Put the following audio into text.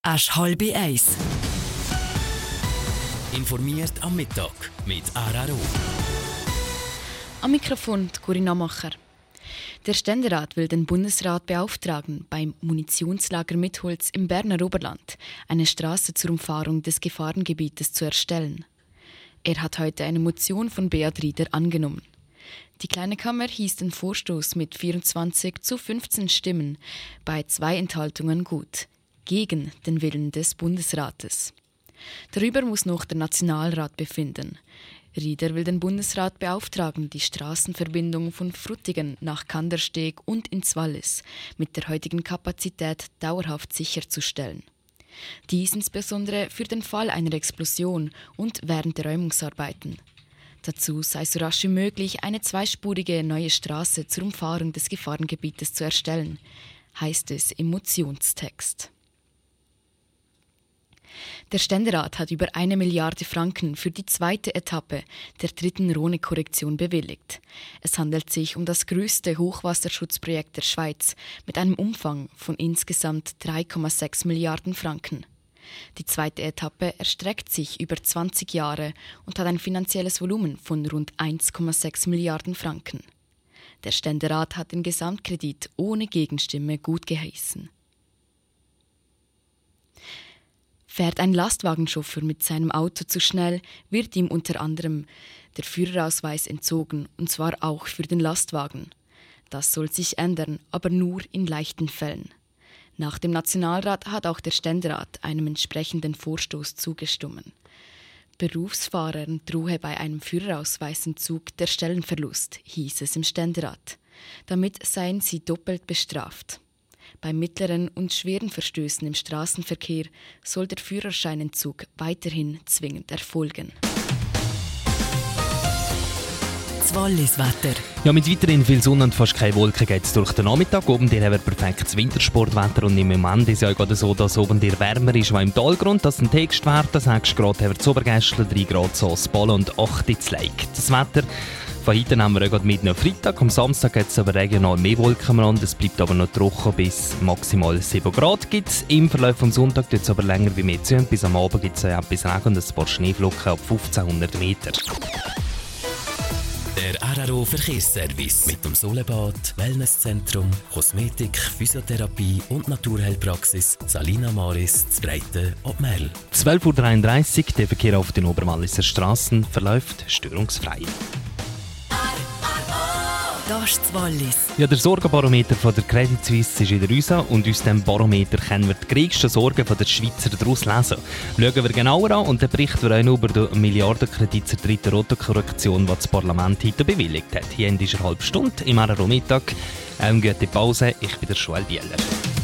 Asch halbe Eis. Informiert am Mittag mit Araro. Am Mikrofon Corinna Macher. Der Ständerat will den Bundesrat beauftragen, beim Munitionslager Mitholz im Berner Oberland eine Straße zur Umfahrung des Gefahrengebietes zu erstellen. Er hat heute eine Motion von Beat Rieder angenommen. Die Kleine Kammer hieß den Vorstoß mit 24 zu 15 Stimmen bei 2 Enthaltungen gut, gegen den Willen des Bundesrates. Darüber muss noch der Nationalrat befinden. Rieder will den Bundesrat beauftragen, die Straßenverbindung von Frutigen nach Kandersteg und ins Wallis mit der heutigen Kapazität dauerhaft sicherzustellen. Dies insbesondere für den Fall einer Explosion und während der Räumungsarbeiten. Dazu sei so rasch wie möglich eine zweispurige neue Straße zur Umfahrung des Gefahrengebietes zu erstellen, heißt es im Motionstext. Der Ständerat hat über 1 Milliarde Franken für die zweite Etappe der 3. Rhone-Korrektion bewilligt. Es handelt sich um das grösste Hochwasserschutzprojekt der Schweiz mit einem Umfang von insgesamt 3,6 Milliarden Franken. Die zweite Etappe erstreckt sich über 20 Jahre und hat ein finanzielles Volumen von rund 1,6 Milliarden Franken. Der Ständerat hat den Gesamtkredit ohne Gegenstimme gutgeheißen. Fährt ein Lastwagenchauffeur mit seinem Auto zu schnell, wird ihm unter anderem der Führerausweis entzogen, und zwar auch für den Lastwagen. Das soll sich ändern, aber nur in leichten Fällen. Nach dem Nationalrat hat auch der Ständerat einem entsprechenden Vorstoß zugestimmt. Berufsfahrern drohe bei einem Führerausweisentzug der Stellenverlust, hieß es im Ständerat. Damit seien sie doppelt bestraft. Bei mittleren und schweren Verstößen im Straßenverkehr soll der Führerscheinentzug weiterhin zwingend erfolgen. Das Wallis-Wetter. Ja, mit weiterhin viel Sonne und fast keine Wolken geht es durch den Nachmittag. Oben dir haben wir perfektes Wintersportwetter und im Moment ist es ja gerade so, dass oben dir wärmer ist, als im Talgrund. Das sind die Höchstwerte. 6 Grad haben wir zu Obergäschle, 3 Grad zu Osbalen und 8 in Zleik. Das Wetter von heute haben wir gerade mit am Freitag. Am Samstag geht es aber regional mehr Wolken an. Es bleibt aber noch trocken bis maximal 7 Grad. Gibt's im Verlauf des Sonntags wird es aber länger wie mehr zu. Bis am Abend gibt es etwas Regen und ein paar Schneeflocken ab 1500 Meter. Der Araro Verkehrsservice mit dem Solebad, Wellnesszentrum, Kosmetik, Physiotherapie und Naturheilpraxis Salina Maris Zbreite ob Merl. 12:33 Uhr, der Verkehr auf den Oberwalliser Straßen verläuft störungsfrei. Das ist das Wallis. Ja, der Sorgenbarometer von der Credit Suisse ist wieder raus und aus diesem Barometer können wir die grössten Sorgen der Schweizer daraus lesen. Schauen wir genauer an und der Bericht wird auch noch über den Milliardenkredit zur 3. Rottenkorrektion, die das Parlament heute bewilligt hat. Hier in dieser halben Stunde im RRO Mittag. Eine gute Pause, ich bin der Joel Bieler.